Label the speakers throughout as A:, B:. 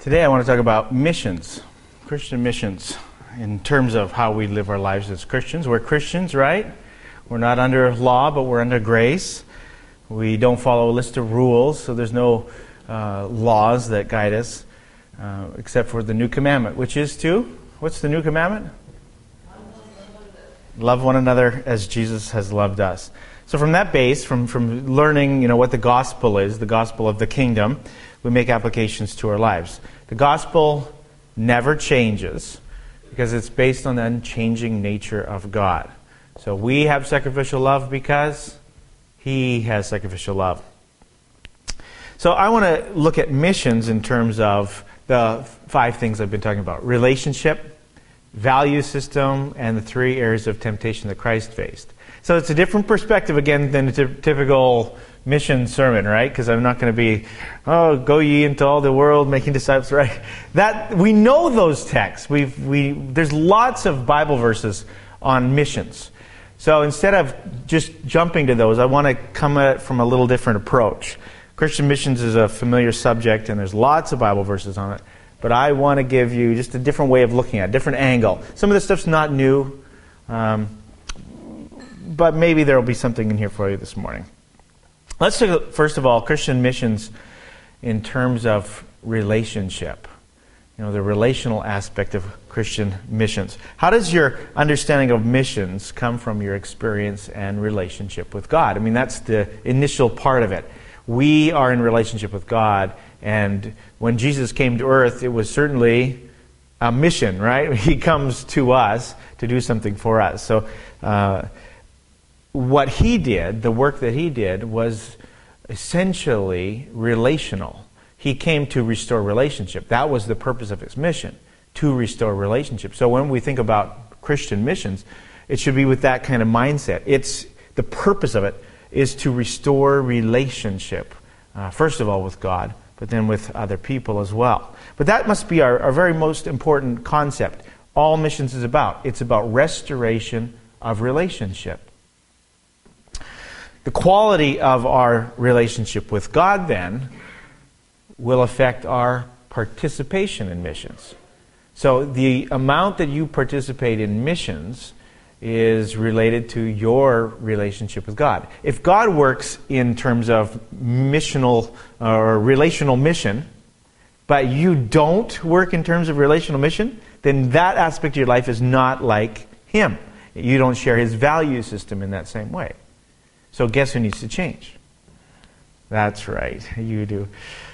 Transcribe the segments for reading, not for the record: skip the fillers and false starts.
A: Today I want to talk about missions, Christian missions, in terms of how we live our lives as Christians. We're Christians, right? We're not under law, but we're under grace. We don't follow a list of rules, so there's no laws that guide us, except for the new commandment, which is to, what's the new commandment? Love one another as Jesus has loved us. So from that base, from learning, what the gospel is, the gospel of the kingdom, we make applications to our lives. The gospel never changes because it's based on the unchanging nature of God. So we have sacrificial love because He has sacrificial love. So I want to look at missions in terms of the 5 things I've been talking about. Relationship, value system, and the 3 areas of temptation that Christ faced. So it's a different perspective, again, than a typical mission sermon, right? Because I'm not going to be, go ye into all the world, making disciples, right? That we know those texts. There's lots of Bible verses on missions. So instead of just jumping to those, I want to come at it from a little different approach. Christian missions is a familiar subject, and there's lots of Bible verses on it. But I want to give you just a different way of looking at it, a different angle. Some of this stuff's not new, but maybe there will be something in here for you this morning. Let's look at, first of all, Christian missions in terms of relationship. The relational aspect of Christian missions. How does your understanding of missions come from your experience and relationship with God? That's the initial part of it. We are in relationship with God, and when Jesus came to earth, it was certainly a mission, right? He comes to us to do something for us. So what He did, the work that He did, was essentially relational. He came to restore relationship. That was the purpose of His mission, to restore relationship. So when we think about Christian missions, it should be with that kind of mindset. The purpose of it is to restore relationship, first of all with God, but then with other people as well. But that must be our very most important concept. All missions is about. It's about restoration of relationship. The quality of our relationship with God, then, will affect our participation in missions. So the amount that you participate in missions is related to your relationship with God. If God works in terms of missional or relational mission, but you don't work in terms of relational mission, then that aspect of your life is not like Him. You don't share His value system in that same way. So guess who needs to change? That's right, you do.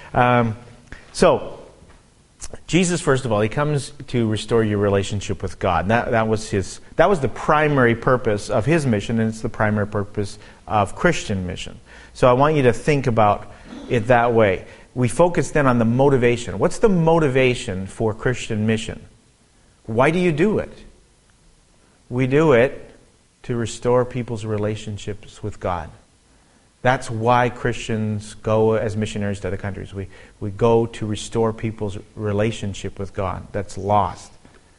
A: So Jesus, first of all, He comes to restore your relationship with God. That was the primary purpose of His mission, and it's the primary purpose of Christian mission. So I want you to think about it that way. We focus then on the motivation. What's the motivation for Christian mission? Why do you do it? We do it to restore people's relationships with God. That's why Christians go as missionaries to other countries. We go to restore people's relationship with God that's lost.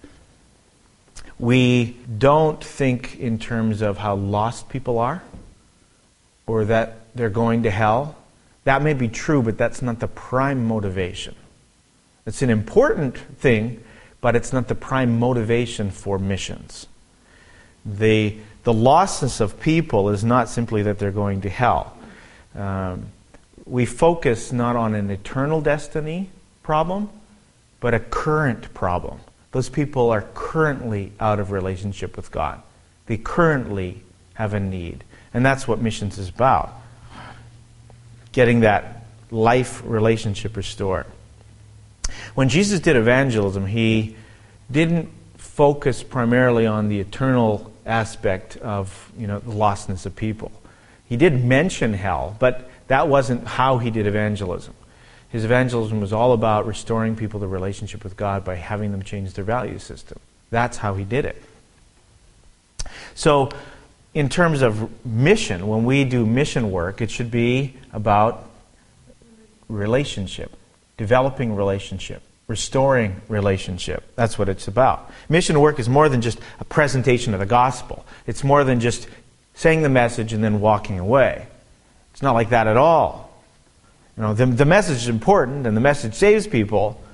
A: We don't think in terms of how lost people are or that they're going to hell. That may be true, but that's not the prime motivation. It's an important thing, but it's not the prime motivation for missions. The lostness of people is not simply that they're going to hell. We focus not on an eternal destiny problem, but a current problem. Those people are currently out of relationship with God. They currently have a need. And that's what missions is about. Getting that life relationship restored. When Jesus did evangelism, He didn't focus primarily on the eternal aspect of the lostness of people. He did mention hell, but that wasn't how He did evangelism. His evangelism was all about restoring people to relationship with God by having them change their value system. That's how He did it. So, in terms of mission, when we do mission work, it should be about relationship, developing relationship, restoring relationship. That's what it's about. Mission work is more than just a presentation of the gospel. It's more than just saying the message and then walking away. It's not like that at all. The message is important and the message saves people,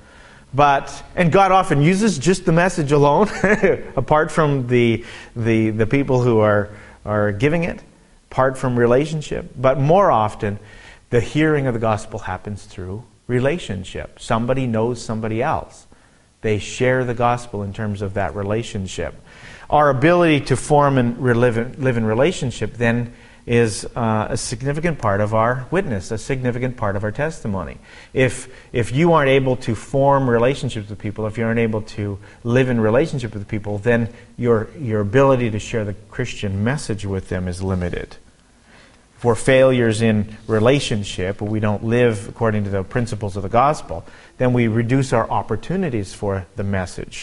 A: And God often uses just the message alone, apart from the people who are giving it, apart from relationship. But more often, the hearing of the gospel happens through relationship. Somebody knows somebody else. They share the gospel in terms of that relationship. Our ability to form and live in relationship then is a significant part of our witness, a significant part of our testimony. If you aren't able to form relationships with people, if you aren't able to live in relationship with people, then your ability to share the Christian message with them is limited. If we're failures in relationship, or we don't live according to the principles of the gospel, then we reduce our opportunities for the message.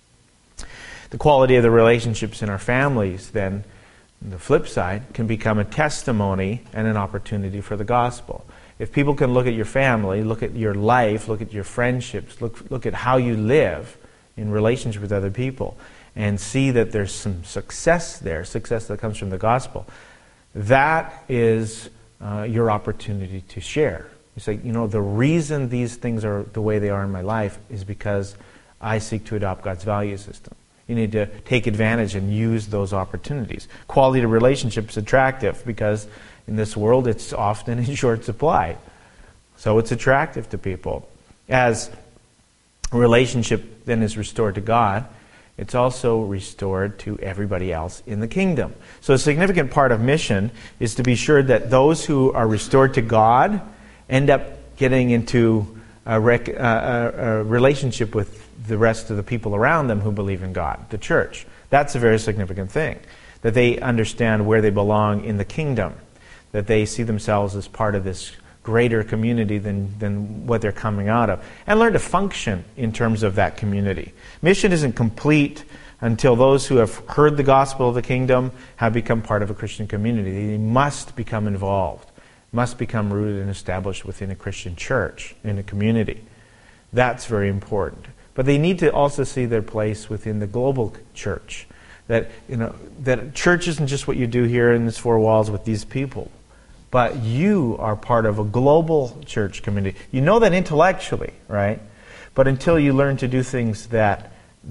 A: The quality of the relationships in our families, then, on the flip side, can become a testimony and an opportunity for the gospel. If people can look at your family, look at your life, look at your friendships, look at how you live in relationship with other people, and see that there's some success there, success that comes from the gospel, that is your opportunity to share. You say, the reason these things are the way they are in my life is because I seek to adopt God's value system. You need to take advantage and use those opportunities. Quality of relationship is attractive because in this world it's often in short supply. So it's attractive to people. As a relationship then is restored to God, it's also restored to everybody else in the kingdom. So a significant part of mission is to be sure that those who are restored to God end up getting into a relationship with the rest of the people around them who believe in God, the church. That's a very significant thing. That they understand where they belong in the kingdom. That they see themselves as part of this greater community than what they're coming out of. And learn to function in terms of that community. Mission isn't complete until those who have heard the gospel of the kingdom have become part of a Christian community. They must become involved. Must become rooted and established within a Christian church, in a community. That's very important. But they need to also see their place within the global church. That church isn't just what you do here in these four walls with these people. But you are part of a global church community. You know that intellectually, right? But until you learn to do things that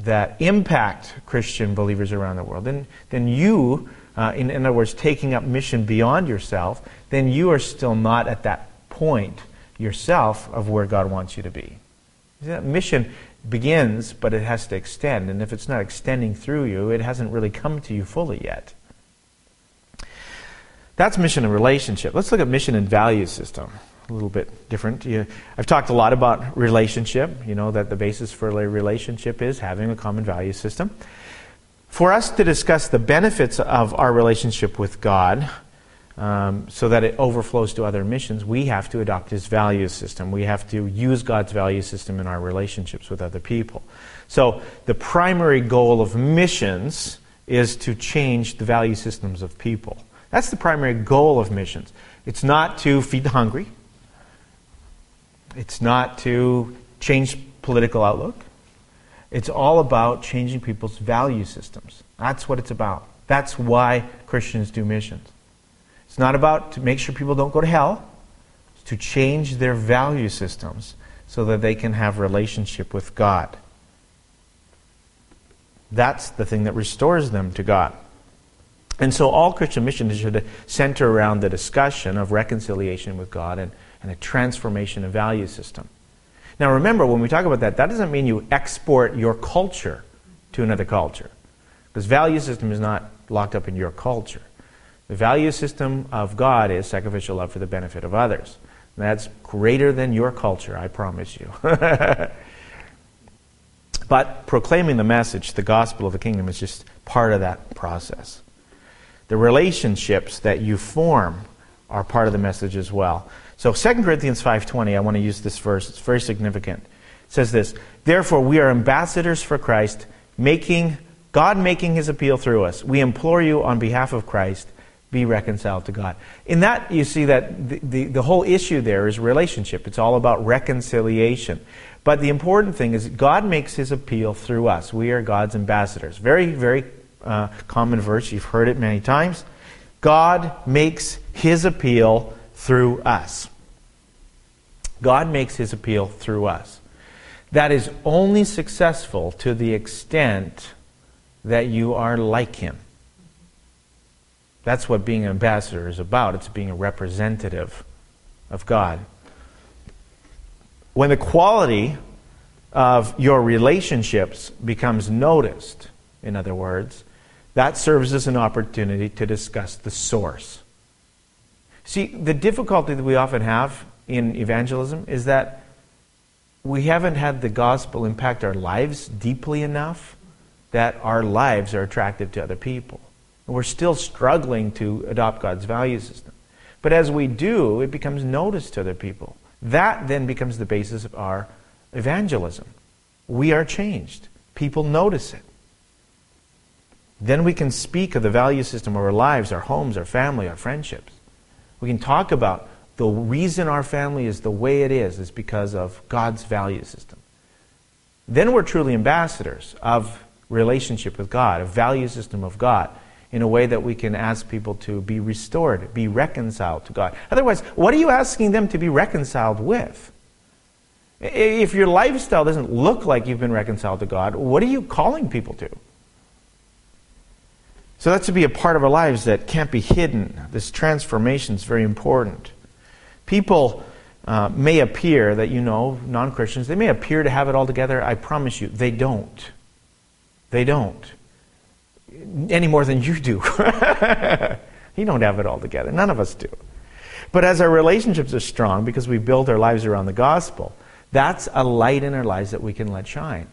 A: impact Christian believers around the world, then you, in other words, taking up mission beyond yourself, then you are still not at that point yourself of where God wants you to be. Mission begins, but it has to extend. And if it's not extending through you, it hasn't really come to you fully yet. That's mission and relationship. Let's look at mission and value system. A little bit different. I've talked a lot about relationship. You know that the basis for a relationship is having a common value system. For us to discuss the benefits of our relationship with God, so that it overflows to other missions, we have to adopt His value system. We have to use God's value system in our relationships with other people. So the primary goal of missions is to change the value systems of people. That's the primary goal of missions. It's not to feed the hungry. It's not to change political outlook. It's all about changing people's value systems. That's what it's about. That's why Christians do missions. It's not about to make sure people don't go to hell. It's to change their value systems so that they can have relationship with God. That's the thing that restores them to God. And so all Christian missions should center around the discussion of reconciliation with God and a transformation of value system. Now remember, when we talk about that doesn't mean you export your culture to another culture. Because value system is not locked up in your culture. The value system of God is sacrificial love for the benefit of others. And that's greater than your culture, I promise you. But proclaiming the message, the gospel of the kingdom, is just part of that process. The relationships that you form are part of the message as well. So 2 Corinthians 5:20, I want to use this verse. It's very significant. It says this, "Therefore we are ambassadors for Christ, God making His appeal through us. We implore you on behalf of Christ, be reconciled to God." In that, you see that the whole issue there is relationship. It's all about reconciliation. But the important thing is God makes His appeal through us. We are God's ambassadors. Very, very common verse. You've heard it many times. God makes His appeal through us. God makes His appeal through us. that is only successful to the extent that you are like Him. That's what being an ambassador is about. It's being a representative of God. When the quality of your relationships becomes noticed, in other words, that serves as an opportunity to discuss the source. See, the difficulty that we often have in evangelism is that we haven't had the gospel impact our lives deeply enough that our lives are attractive to other people. And we're still struggling to adopt God's value system. But as we do, it becomes noticed to other people. That then becomes the basis of our evangelism. We are changed. People notice it. Then we can speak of the value system of our lives, our homes, our family, our friendships. We can talk about the reason our family is the way it is because of God's value system. Then we're truly ambassadors of relationship with God, a value system of God, in a way that we can ask people to be restored, be reconciled to God. Otherwise, what are you asking them to be reconciled with? If your lifestyle doesn't look like you've been reconciled to God, what are you calling people to? So that's to be a part of our lives that can't be hidden. This transformation is very important. People may appear that, non-Christians, they may appear to have it all together. I promise you, they don't. They don't. Any more than you do. You don't have it all together. None of us do. But as our relationships are strong, because we build our lives around the gospel, that's a light in our lives that we can let shine.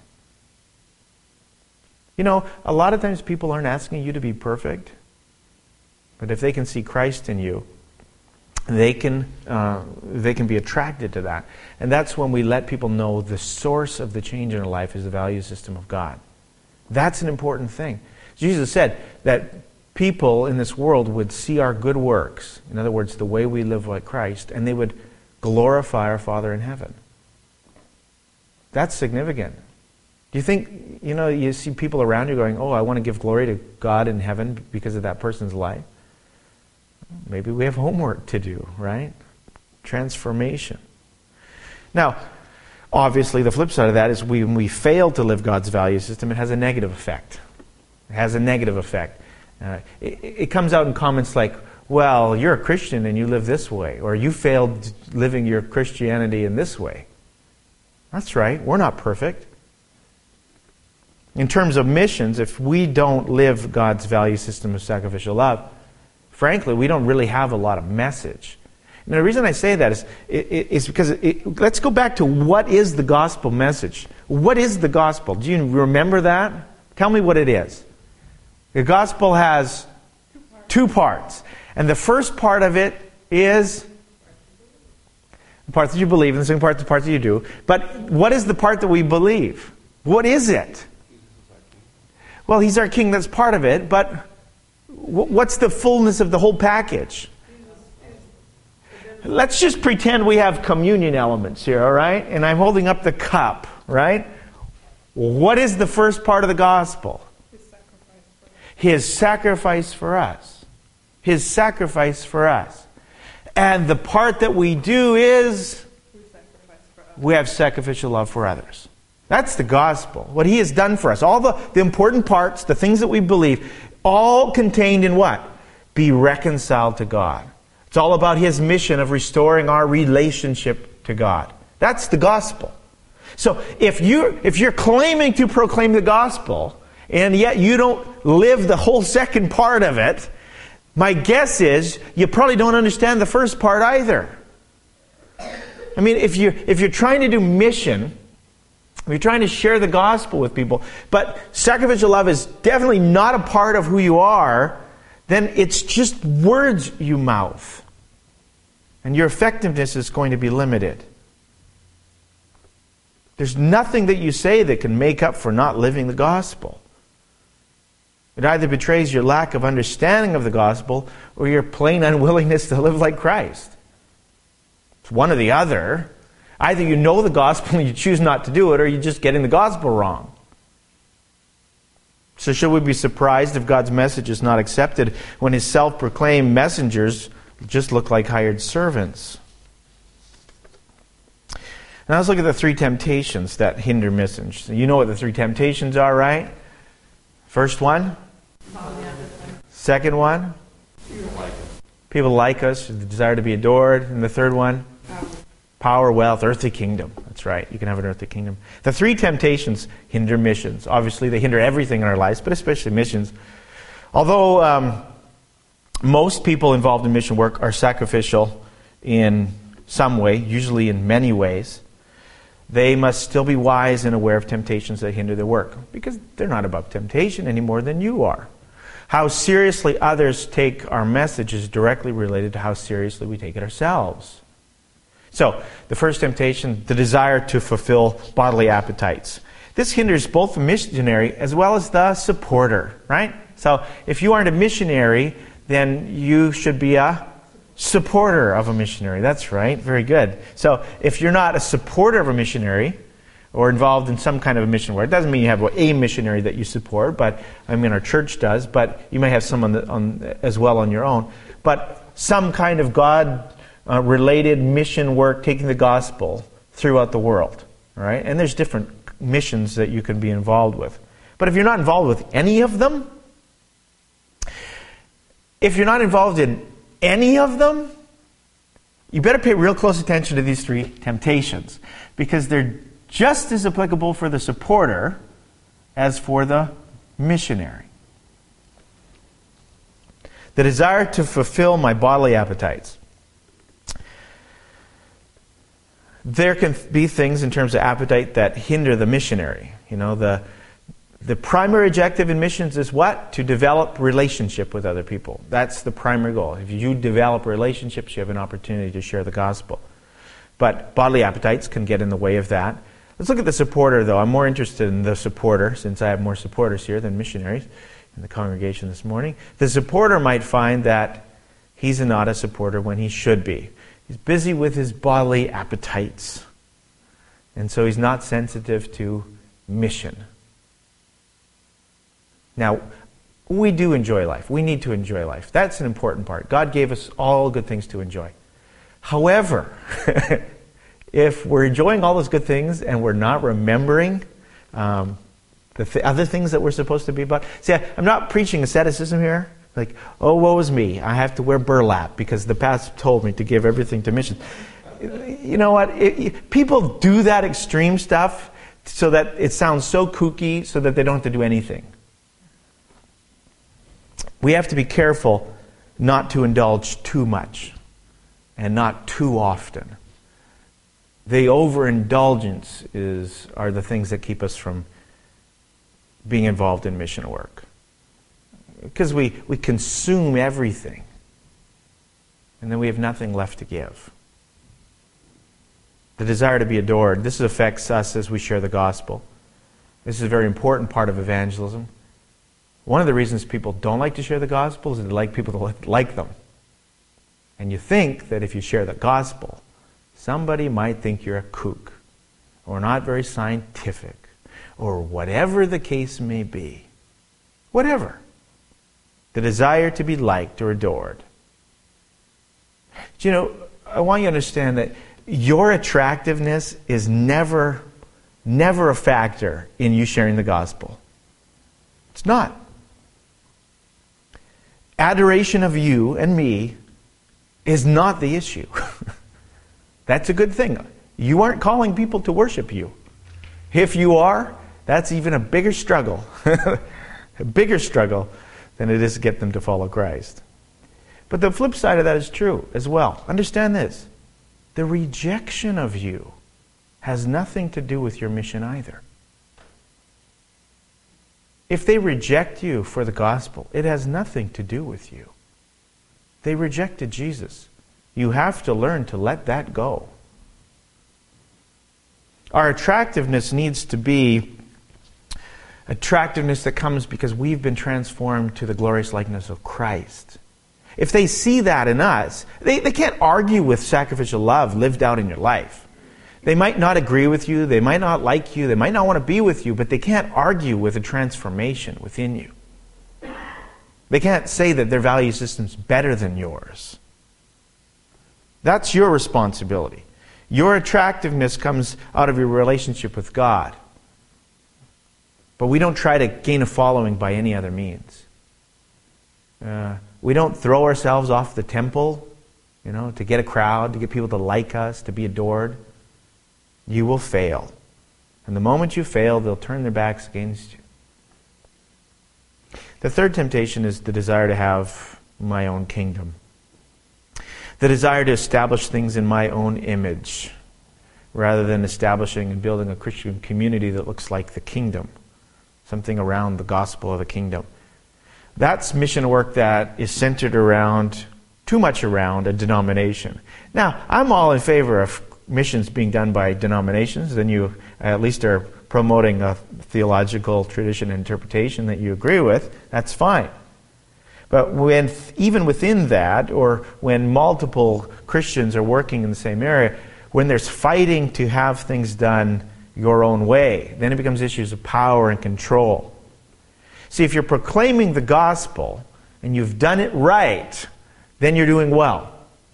A: A lot of times people aren't asking you to be perfect. But if they can see Christ in you, they can be attracted to that. And that's when we let people know the source of the change in our life is the value system of God. That's an important thing. Jesus said that people in this world would see our good works, in other words, the way we live like Christ, and they would glorify our Father in heaven. That's significant. Do you think, you see people around you going, oh, I want to give glory to God in heaven because of that person's life? Maybe we have homework to do, right? Transformation. Now, obviously, the flip side of that is when we fail to live God's value system, it has a negative effect. It has a negative effect. It comes out in comments like, well, you're a Christian and you live this way, or you failed living your Christianity in this way. That's right. We're not perfect. In terms of missions, if we don't live God's value system of sacrificial love, frankly, we don't really have a lot of message. And the reason I say that is because let's go back to what is the gospel message. What is the gospel? Do you remember that? Tell me what it is. The gospel has two parts. And the first part of it is the parts that you believe, and the second part is the parts that you do. But what is the part that we believe? What is it? Well, He's our King, that's part of it, but what's the fullness of the whole package? Let's just pretend we have communion elements here, all right? And I'm holding up the cup, right? What is the first part of the gospel? His sacrifice for us. His sacrifice for us. And the part that we do is we have sacrificial love for others. That's the gospel. What He has done for us. All the important parts, the things that we believe, all contained in what? Be reconciled to God. It's all about His mission of restoring our relationship to God. That's the gospel. So if you're claiming to proclaim the gospel, and yet you don't live the whole second part of it, my guess is you probably don't understand the first part either. I mean, if you're trying to do mission, if you're trying to share the gospel with people, but sacrificial love is definitely not a part of who you are, then it's just words you mouth. And your effectiveness is going to be limited. There's nothing that you say that can make up for not living the gospel. It either betrays your lack of understanding of the gospel or your plain unwillingness to live like Christ. It's one or the other. Either you know the gospel and you choose not to do it, or you're just getting the gospel wrong. So should we be surprised if God's message is not accepted when His self-proclaimed messengers just look like hired servants? Now let's look at the three temptations that hinder missions. You know what the three temptations are, right? First one? Second one? People like us, the desire to be adored. And the third one? Power, wealth, earthly kingdom. That's right. You can have an earthly kingdom. The three temptations hinder missions. Obviously, they hinder everything in our lives, but especially missions. Although most people involved in mission work are sacrificial in some way, usually in many ways, they must still be wise and aware of temptations that hinder their work, because they're not above temptation any more than you are. How seriously others take our message is directly related to how seriously we take it ourselves. So, the first temptation, the desire to fulfill bodily appetites. This hinders both the missionary as well as the supporter, right? So, if you aren't a missionary, then you should be a supporter of a missionary. That's right. Very good. So, if you're not a supporter of a missionary or involved in some kind of a mission work, it doesn't mean you have a missionary that you support, but I mean our church does, but you may have someone as well on your own. But some kind of God-related mission work, taking the gospel throughout the world. All right? And there's different missions that you can be involved with. But if you're not involved with any of them, you better pay real close attention to these three temptations, because they're just as applicable for the supporter as for the missionary. The desire to fulfill my bodily appetites. There can be things in terms of appetite that hinder the missionary. You know, the primary objective in missions is what? To develop relationship with other people. That's the primary goal. If you develop relationships, you have an opportunity to share the gospel. But bodily appetites can get in the way of that. Let's look at the supporter, though. I'm more interested in the supporter, since I have more supporters here than missionaries in the congregation this morning. The supporter might find that he's not a supporter when he should be. He's busy with his bodily appetites. And so he's not sensitive to mission. Now, we do enjoy life. We need to enjoy life. That's an important part. God gave us all good things to enjoy. However, if we're enjoying all those good things and we're not remembering the other things that we're supposed to be about. See, I'm not preaching asceticism here. Like, oh, woe is me. I have to wear burlap because the pastor told me to give everything to missions. You know what? People do that extreme stuff so that it sounds so kooky so that they don't have to do anything. We have to be careful not to indulge too much and not too often. The overindulgence are the things that keep us from being involved in mission work. Because we consume everything. And then we have nothing left to give. The desire to be adored. This affects us as we share the gospel. This is a very important part of evangelism. One of the reasons people don't like to share the gospel is that they like people to like them. And you think that if you share the gospel, somebody might think you're a kook, or not very scientific, or whatever the case may be. Whatever. The desire to be liked or adored. Do you know, I want you to understand that your attractiveness is never a factor in you sharing the gospel. It's not. Adoration of you and me is not the issue. That's a good thing. You aren't calling people to worship you. If you are, that's even a bigger struggle. A bigger struggle than it is to get them to follow Christ. But the flip side of that is true as well. Understand this. The rejection of you has nothing to do with your mission either. If they reject you for the gospel, it has nothing to do with you. They rejected Jesus. You have to learn to let that go. Our attractiveness needs to be attractiveness that comes because we've been transformed to the glorious likeness of Christ. If they see that in us, they can't argue with sacrificial love lived out in your life. They might not agree with you, they might not like you, they might not want to be with you, but they can't argue with a transformation within you. They can't say that their value system's better than yours. That's your responsibility. Your attractiveness comes out of your relationship with God. But we don't try to gain a following by any other means. We don't throw ourselves off the temple, to get a crowd, to get people to like us, to be adored. You will fail. And the moment you fail, they'll turn their backs against you. The third temptation is the desire to have my own kingdom. The desire to establish things in my own image, rather than establishing and building a Christian community that looks like the kingdom. Something around the gospel of the kingdom. That's mission work that is centered around, too much around, a denomination. Now, I'm all in favor of missions being done by denominations. Then you at least are promoting a theological tradition and interpretation that you agree with. That's fine. But even within that, or when multiple Christians are working in the same area, when there's fighting to have things done your own way, then it becomes issues of power and control. See, if you're proclaiming the gospel and you've done it right, then you're doing well.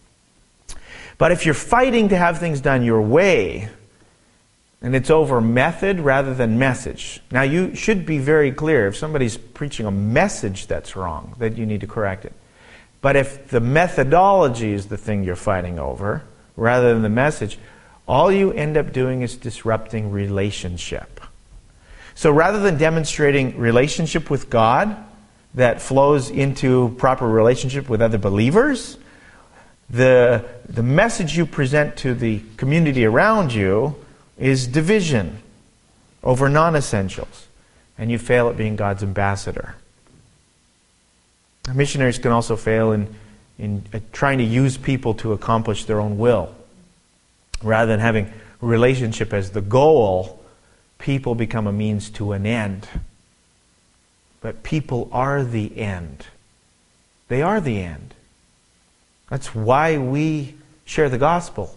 A: But if you're fighting to have things done your way, and it's over method rather than message. Now, you should be very clear. If somebody's preaching a message that's wrong, that you need to correct it. But if the methodology is the thing you're fighting over, rather than the message, all you end up doing is disrupting relationship. So rather than demonstrating relationship with God that flows into proper relationship with other believers, the message you present to the community around you is division over non-essentials. And you fail at being God's ambassador. Missionaries can also fail in trying to use people to accomplish their own will. Rather than having relationship as the goal, people become a means to an end. But people are the end. They are the end. That's why we share the gospel.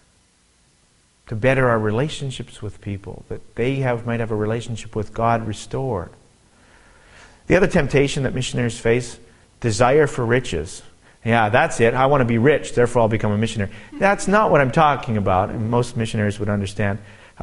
A: To better our relationships with people, that they might have a relationship with God restored. The other temptation that missionaries face, desire for riches. Yeah, that's it. I want to be rich, therefore I'll become a missionary. That's not what I'm talking about, and most missionaries would understand.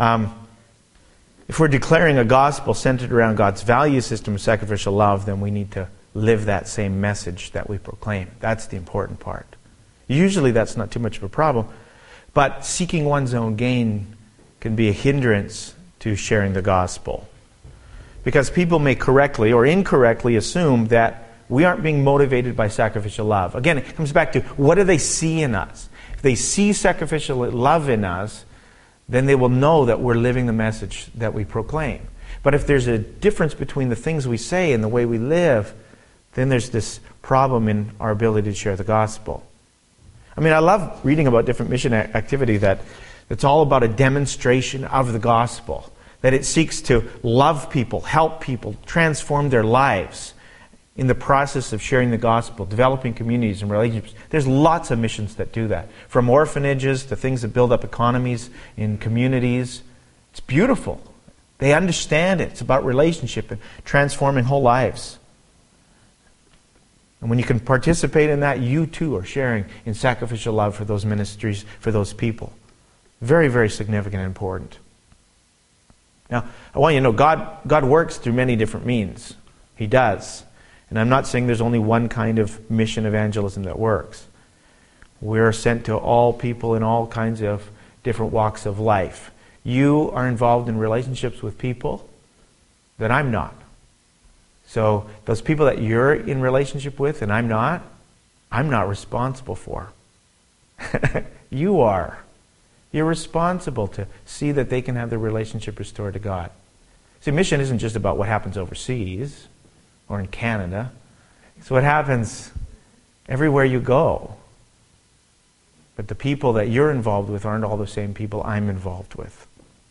A: If we're declaring a gospel centered around God's value system of sacrificial love, then we need to live that same message that we proclaim. That's the important part. Usually that's not too much of a problem. But seeking one's own gain can be a hindrance to sharing the gospel. Because people may correctly or incorrectly assume that we aren't being motivated by sacrificial love. Again, it comes back to, what do they see in us? If they see sacrificial love in us, then they will know that we're living the message that we proclaim. But if there's a difference between the things we say and the way we live, then there's this problem in our ability to share the gospel. I mean, I love reading about different mission activity that's all about a demonstration of the gospel. That it seeks to love people, help people, transform their lives in the process of sharing the gospel, developing communities and relationships. There's lots of missions that do that. From orphanages to things that build up economies in communities. It's beautiful. They understand it. It's about relationship and transforming whole lives. And when you can participate in that, you too are sharing in sacrificial love for those ministries, for those people. Very, very significant and important. Now, I want you to know, God works through many different means. He does. And I'm not saying there's only one kind of mission evangelism that works. We're sent to all people in all kinds of different walks of life. You are involved in relationships with people that I'm not. So those people that you're in relationship with and I'm not responsible for. You are. You're responsible to see that they can have their relationship restored to God. See, mission isn't just about what happens overseas or in Canada. It's what happens everywhere you go. But the people that you're involved with aren't all the same people I'm involved with.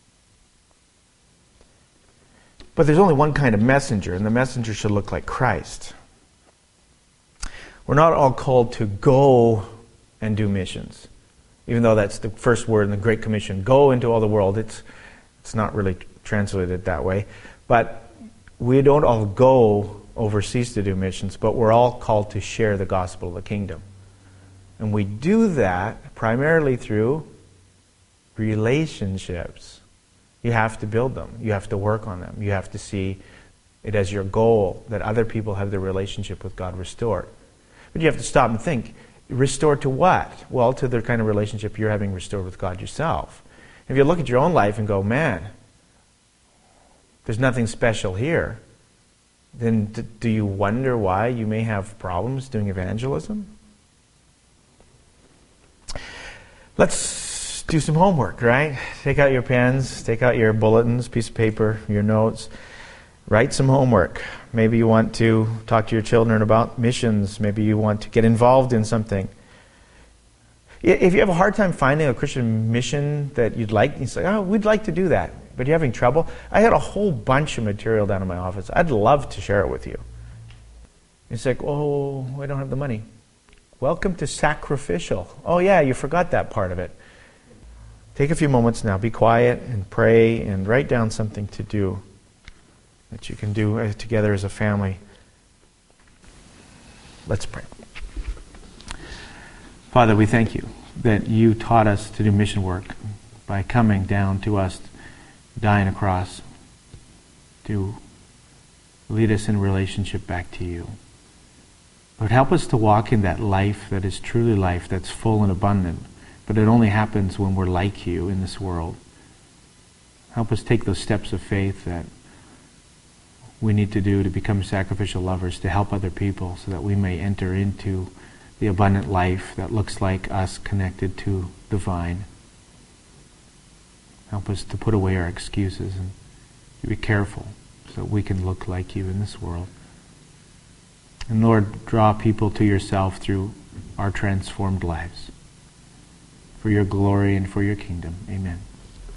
A: But there's only one kind of messenger, and the messenger should look like Christ. We're not all called to go and do missions. Even though that's the first word in the Great Commission, go into all the world. It's not really translated that way. But we don't all go overseas to do missions, but we're all called to share the gospel of the kingdom. And we do that primarily through relationships. You have to build them. You have to work on them. You have to see it as your goal that other people have their relationship with God restored. But you have to stop and think, restored to what? Well, to the kind of relationship you're having restored with God yourself. If you look at your own life and go, man, there's nothing special here, then do you wonder why you may have problems doing evangelism? Let's do some homework, right? Take out your pens, take out your bulletins, piece of paper, your notes. Write some homework. Maybe you want to talk to your children about missions. Maybe you want to get involved in something. If you have a hard time finding a Christian mission that you'd like, you say, oh, we'd like to do that, but you're having trouble. I had a whole bunch of material down in my office. I'd love to share it with you. It's like, oh, I don't have the money. Welcome to sacrificial. Oh yeah, you forgot that part of it. Take a few moments now. Be quiet and pray and write down something to do that you can do together as a family. Let's pray. Father, we thank you that you taught us to do mission work by coming down to us, dying a cross, to lead us in relationship back to you. Lord, help us to walk in that life that is truly life, that's full and abundant, but it only happens when we're like you in this world. Help us take those steps of faith that we need to do to become sacrificial lovers, to help other people so that we may enter into the abundant life that looks like us connected to the vine. Help us to put away our excuses and to be careful so that we can look like you in this world. And Lord, draw people to yourself through our transformed lives. For your glory and for your kingdom. Amen.